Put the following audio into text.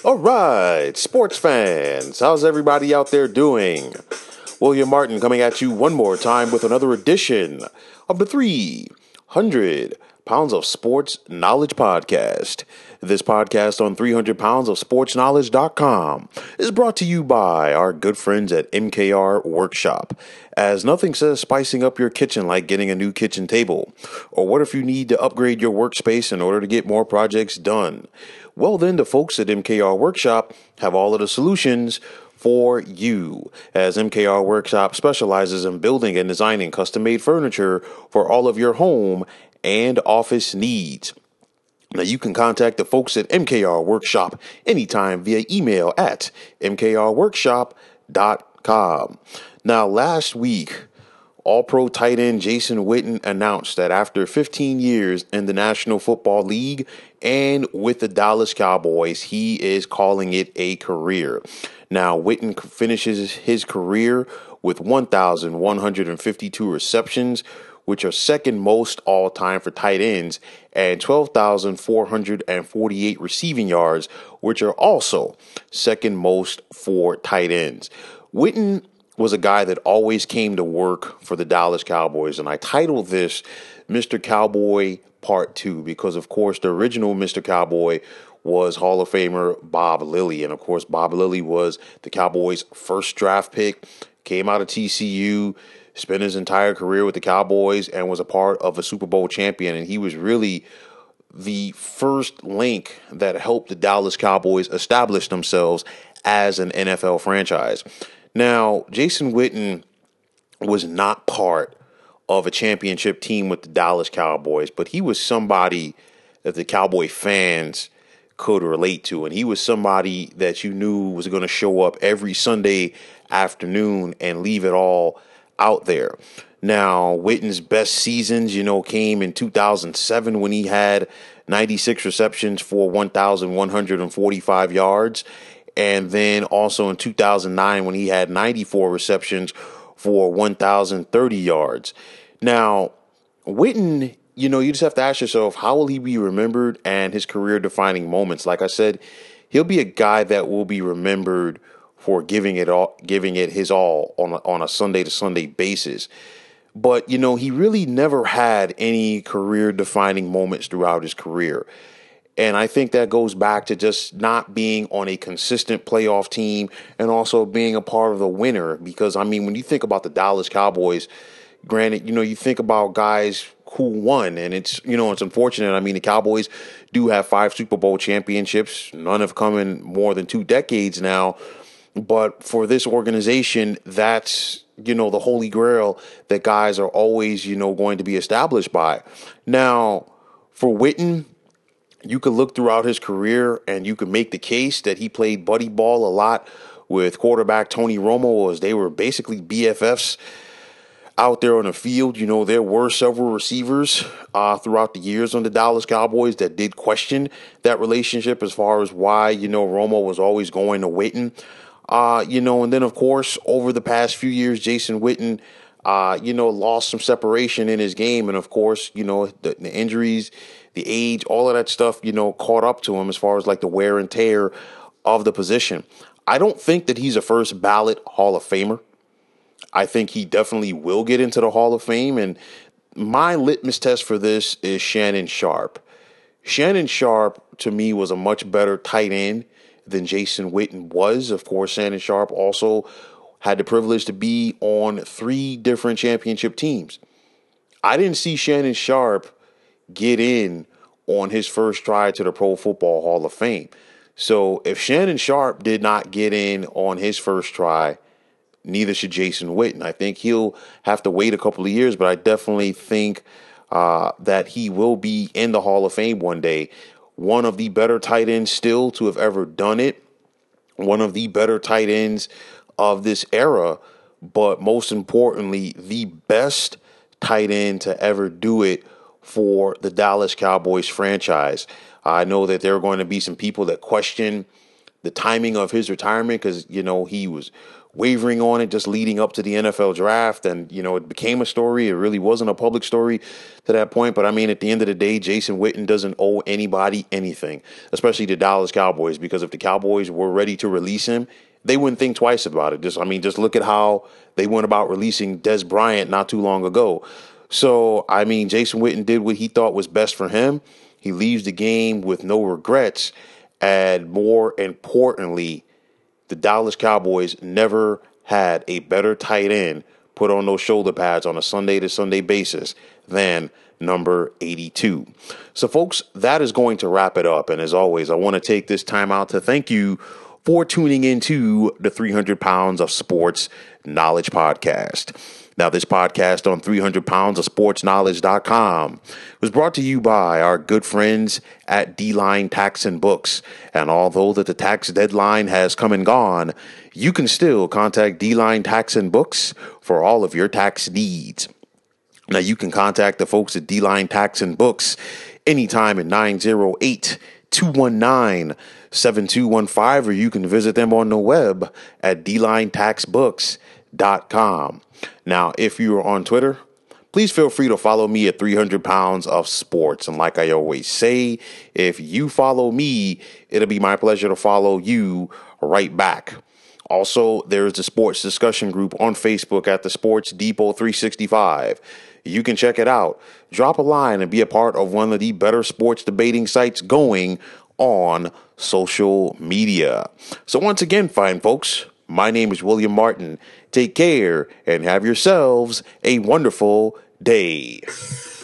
All right, sports fans, how's everybody out there doing? William Martin coming at you one more time with another edition of the 300 Pounds of Sports Knowledge Podcast. This podcast on 300 pounds of sportsknowledge.com is brought to you by our good friends at MKR Workshop. As nothing says spicing up your kitchen like getting a new kitchen table. Or what if you need to upgrade your workspace in order to get more projects done? Well, then the folks at MKR Workshop have all of the solutions for you, as MKR Workshop specializes in building and designing custom-made furniture for all of your home and office needs. Now, you can contact the folks at MKR Workshop anytime via email at mkrworkshop.com. Now, last week, All-Pro tight end Jason Witten announced that after 15 years in the National Football League and with the Dallas Cowboys, he is calling it a career. Now, Witten finishes his career with 1,152 receptions, which are second most all time for tight ends, and 12,448 receiving yards, which are also second most for tight ends. Witten was a guy that always came to work for the Dallas Cowboys, and I titled this Mr. Cowboy Part 2 because, of course, the original Mr. Cowboy was Hall of Famer Bob Lilly, and, of course, Bob Lilly was the Cowboys' first draft pick, came out of TCU, spent his entire career with the Cowboys, and was a part of a Super Bowl champion, and he was really the first link that helped the Dallas Cowboys establish themselves as an NFL franchise. Now, Jason Witten was not part of a championship team with the Dallas Cowboys, but he was somebody that the Cowboy fans could relate to, and he was somebody that you knew was going to show up every Sunday afternoon and leave it all out there. Now, Witten's best seasons, came in 2007 when he had 96 receptions for 1,145 yards. And then also in 2009 when he had 94 receptions for 1,030 yards. Now, Witten, you just have to ask yourself, how will he be remembered and his career-defining moments? Like I said, he'll be a guy that will be remembered for giving it his all on a Sunday-to-Sunday basis. But, he really never had any career-defining moments throughout his career. And I think that goes back to just not being on a consistent playoff team and also being a part of the winner. Because, when you think about the Dallas Cowboys, granted, you think about guys who won. And it's unfortunate. The Cowboys do have 5 Super Bowl championships. None have come in more than 2 decades now. But for this organization, that's, the holy grail that guys are always, going to be established by. Now, for Witten, you could look throughout his career and you could make the case that he played buddy ball a lot with quarterback Tony Romo, as they were basically BFFs out there on the field. There were several receivers throughout the years on the Dallas Cowboys that did question that relationship as far as why, Romo was always going to Witten. And then, of course, over the past few years, Jason Witten, lost some separation in his game. And, of course, the injuries, the age, all of that stuff, caught up to him as far as like the wear and tear of the position. I don't think that he's a first ballot Hall of Famer. I think he definitely will get into the Hall of Fame. And my litmus test for this is Shannon Sharpe. Shannon Sharpe, to me, was a much better tight end than Jason Witten was. Of course, Shannon Sharpe also had the privilege to be on 3 different championship teams. I didn't see Shannon Sharpe get in on his first try to the Pro Football Hall of Fame. So if Shannon Sharpe did not get in on his first try, neither should Jason Witten. I think he'll have to wait a couple of years, but I definitely think that he will be in the Hall of Fame one day. One of the better tight ends still to have ever done it. One of the better tight ends of this era, but most importantly, the best tight end to ever do it for the Dallas Cowboys franchise. I know that there are going to be some people that question the timing of his retirement, because, he was wavering on it just leading up to the NFL draft. And, it became a story. It really wasn't a public story to that point. But I mean, at the end of the day, Jason Witten doesn't owe anybody anything, especially the Dallas Cowboys, because if the Cowboys were ready to release him, they wouldn't think twice about it. Just look at how they went about releasing Des Bryant not too long ago. So, I mean, Jason Witten did what he thought was best for him. He leaves the game with no regrets. And more importantly, the Dallas Cowboys never had a better tight end put on those shoulder pads on a Sunday to Sunday basis than number 82. So, folks, that is going to wrap it up. And as always, I want to take this time out to thank you for tuning into the 300 Pounds of Sports Knowledge podcast. Now, this podcast on 300 Pounds of Sports Knowledge.com was brought to you by our good friends at D-Line Tax and Books. And although that the tax deadline has come and gone, you can still contact D-Line Tax and Books for all of your tax needs. Now, you can contact the folks at D-Line Tax and Books anytime at 908-219-7215, or you can visit them on the web at dlinetaxbooks.com. Now, if you are on Twitter, please feel free to follow me at 300 Pounds of Sports. And like I always say, if you follow me, it'll be my pleasure to follow you right back. Also, there's the sports discussion group on Facebook at the Sports Depot 365. You can check it out. Drop a line and be a part of one of the better sports debating sites going on social media. So once again, fine folks, my name is William Martin. Take care and have yourselves a wonderful day.